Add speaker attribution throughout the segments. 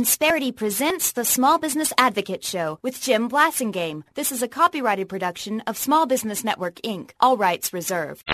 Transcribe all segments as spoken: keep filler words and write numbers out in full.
Speaker 1: Insperity presents the Small Business Advocate Show with Jim Blasingame. This is a copyrighted production of Small Business Network, Incorporated. All rights reserved.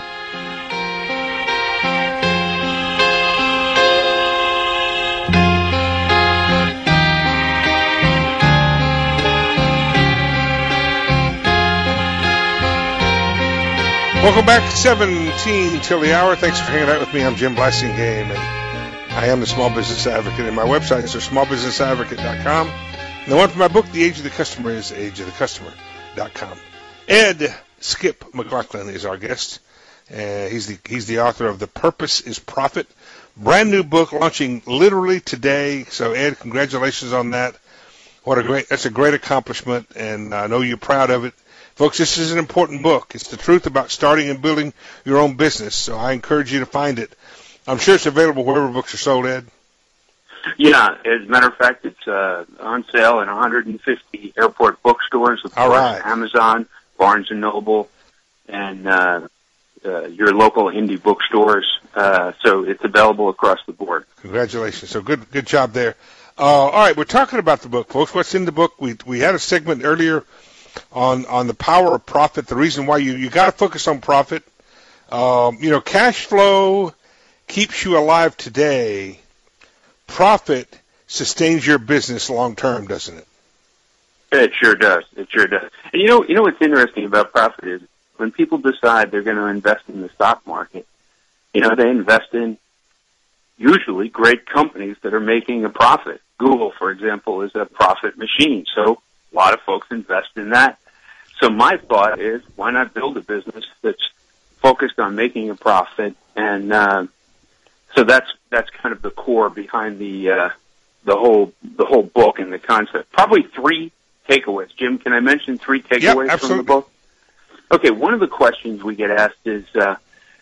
Speaker 2: Welcome back, seventeen till the hour. Thanks for hanging out with me. I'm Jim Blasingame, and I am the Small Business Advocate, and my website is small business advocate dot com. And the one for my book, The Age of the Customer, is age of the customer dot com. Ed Skip McLaughlin is our guest. Uh, he's the he's the author of The Purpose is Profit, brand new book launching literally today. So, Ed, congratulations on that. What a great that's a great accomplishment, and I know you're proud of it. Folks, this is an important book. It's the truth about starting and building your own business, so I encourage you to find it. I'm sure it's available wherever books are sold, Ed.
Speaker 3: Yeah, as a matter of fact, it's uh, on sale in one hundred fifty airport bookstores, of
Speaker 2: All
Speaker 3: course,
Speaker 2: right.
Speaker 3: Amazon, Barnes and Noble, and uh, uh, your local indie bookstores. Uh, so it's available across the board.
Speaker 2: Congratulations. So good good job there. Uh, all right, we're talking about the book, folks. What's in the book? We we had a segment earlier on, on the power of profit, the reason why you, you got to focus on profit. Um, you know, cash flow keeps you alive today. Profit sustains your business long term, doesn't it?
Speaker 3: It sure does. It sure does. And you know, you know what's interesting about profit is when people decide they're going to invest in the stock market, you know, they invest in usually great companies that are making a profit. Google, for example, is a profit machine. So a lot of folks invest in that. So my thought is, why not build a business that's focused on making a profit? And uh, so that's that's kind of the core behind the uh, the whole the whole book and the concept. Probably three takeaways. Jim, can I mention three takeaways
Speaker 2: yep,
Speaker 3: from the book? Okay, one of the questions we get asked is uh,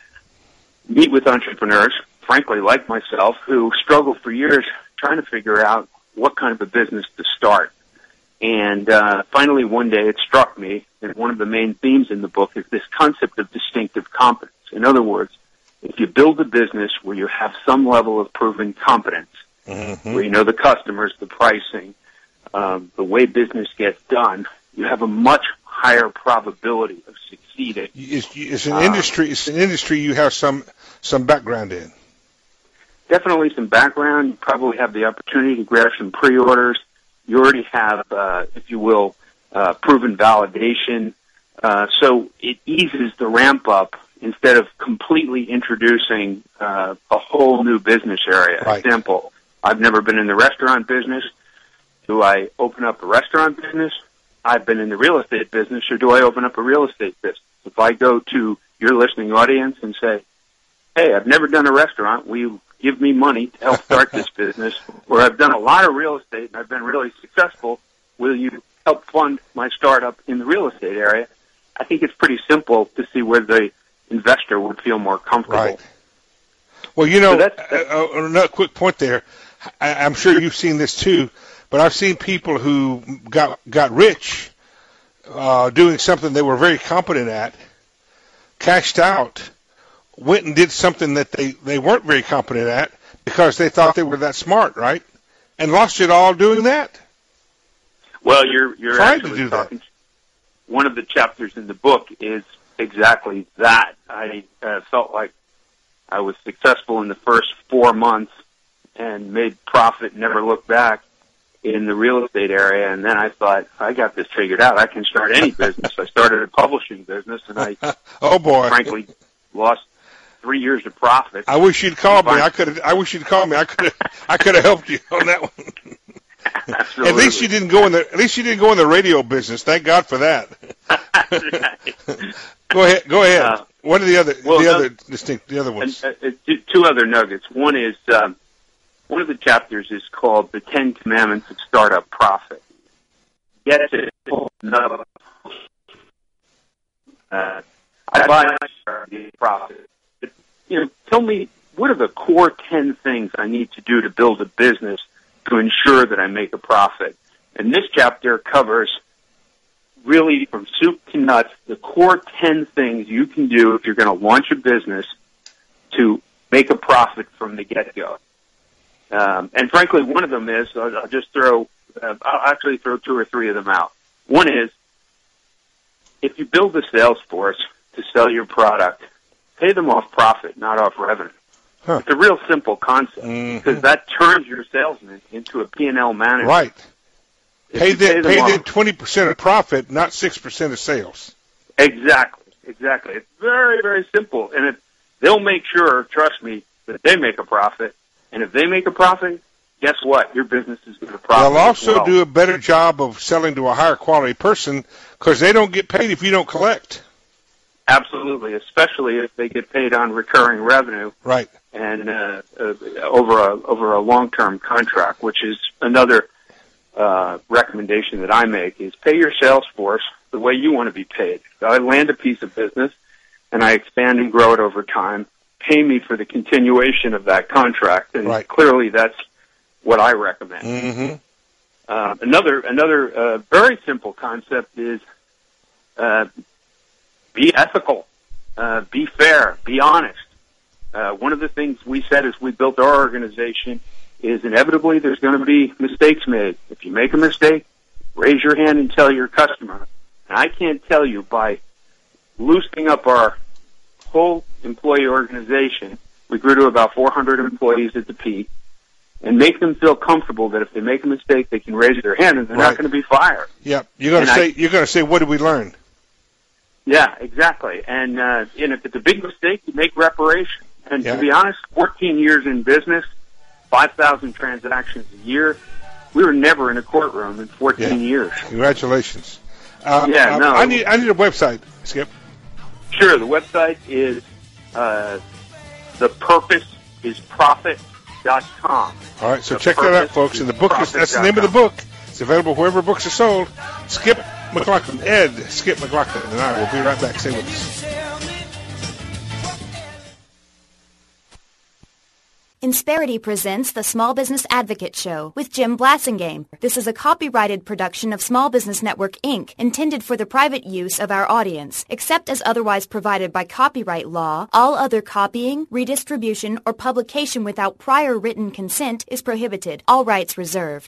Speaker 3: meet with entrepreneurs, frankly, like myself, who struggle for years trying to figure out what kind of a business to start. And uh, finally, one day, it struck me that one of the main themes in the book is this concept of distinctive competence. In other words, if you build a business where you have some level of proven competence, mm-hmm. where you know the customers, the pricing, um, the way business gets done, you have a much higher probability of succeeding.
Speaker 2: It's, it's an uh, industry. It's an industry you have some some background in.
Speaker 3: Definitely some background. You probably have the opportunity to grab some pre-orders. You already have, uh, if you will, uh, proven validation. Uh, so it eases the ramp up instead of completely introducing uh, a whole new business area.
Speaker 2: Right.
Speaker 3: Example, I've never been in the restaurant business. Do I open up a restaurant business? I've been in the real estate business, or do I open up a real estate business? If I go to your listening audience and say, hey, I've never done a restaurant, will you give me money to help start this business, or I've done a lot of real estate and I've been really successful, will you help fund my startup in the real estate area? I think it's pretty simple to see where the investor would feel more comfortable.
Speaker 2: Right. Well, you know,
Speaker 3: so that's, that's,
Speaker 2: uh, another quick point there. I, I'm sure you've seen this too, but I've seen people who got got rich uh, doing something they were very competent at, cashed out, went and did something that they, they weren't very competent at because they thought they were that smart, right? And lost it all doing that.
Speaker 3: Well, you're you're
Speaker 2: Tried
Speaker 3: actually
Speaker 2: to do
Speaker 3: talking.
Speaker 2: That.
Speaker 3: One of the chapters in the book is exactly that. I uh, felt like I was successful in the first four months and made profit, never looked back in the real estate area, and then I thought, I got this figured out. I can start any business. I started a publishing business, and I,
Speaker 2: oh boy,
Speaker 3: frankly, lost three years of profit.
Speaker 2: I wish you'd called me. I could. I wish you'd called me. I could. I could have helped you on that one.
Speaker 3: Absolutely.
Speaker 2: At least you didn't go in the. At least you didn't go in the radio business. Thank God for that. Go ahead. Go ahead. Uh, what are the other?
Speaker 3: Well,
Speaker 2: the
Speaker 3: no,
Speaker 2: other distinct. The other ones.
Speaker 3: And, uh, two other nuggets. One is um, one of the chapters is called "The Ten Commandments of Startup Profit." Yes, it's no. Uh, I buy profit. But, you know, tell me, what are the core ten things I need to do to build a business to ensure that I make a profit? And this chapter covers really from soup to nuts the core ten things you can do if you're going to launch a business to make a profit from the get-go. Um, and frankly, one of them is, I'll, I'll just throw, uh, I'll actually throw two or three of them out. One is, if you build a sales force to sell your product, pay them off profit, not off revenue. Huh. It's a real simple concept, mm-hmm. because that turns your salesman into a P and L manager.
Speaker 2: Right. Pay them, pay them twenty percent of profit, not six percent of sales.
Speaker 3: Exactly, exactly. It's very, very simple. And if they'll make sure, trust me, that they make a profit. And if they make a profit, guess what? Your business is going to profit.
Speaker 2: They'll also
Speaker 3: well.
Speaker 2: do a better job of selling to a higher quality person because they don't get paid if you don't collect.
Speaker 3: Absolutely, especially if they get paid on recurring revenue.
Speaker 2: Right.
Speaker 3: And uh, uh, over a over a long-term contract, which is another uh, recommendation that I make, is pay your sales force the way you want to be paid. I land a piece of business, and I expand and grow it over time. Pay me for the continuation of that contract, and
Speaker 2: right.
Speaker 3: clearly that's what I recommend.
Speaker 2: Mm-hmm.
Speaker 3: Uh, another another uh, very simple concept is uh, be ethical, uh, be fair, be honest. Uh, one of the things we said as we built our organization is inevitably there's going to be mistakes made. If you make a mistake, raise your hand and tell your customer. And I can't tell you, by loosening up our whole employee organization, we grew to about four hundred employees at the peak, and make them feel comfortable that if they make a mistake, they can raise their hand and they're right. not going to be fired.
Speaker 2: Yeah, you're going to say, I, you're going to say, what did we learn?
Speaker 3: Yeah, exactly. And, uh, and if it's a big mistake, you make reparation. And yeah. to be honest, fourteen years in business, five thousand transactions a year, we were never in a courtroom in fourteen
Speaker 2: yeah.
Speaker 3: years.
Speaker 2: Congratulations. Uh,
Speaker 3: yeah,
Speaker 2: uh,
Speaker 3: no.
Speaker 2: I need, I need a website, Skip.
Speaker 3: Sure. The website is uh, the purpose is profit dot com.
Speaker 2: All right, so
Speaker 3: the
Speaker 2: check that out, folks. And the book is, that's the name of the book. It's available wherever books are sold. Skip McLaughlin, Ed Skip McLaughlin, and I will be right back. Stay with us.
Speaker 1: Insperity presents the Small Business Advocate Show with Jim Blasingame. This is a copyrighted production of Small Business Network, Incorporated, intended for the private use of our audience. Except as otherwise provided by copyright law, all other copying, redistribution, or publication without prior written consent is prohibited. All rights reserved.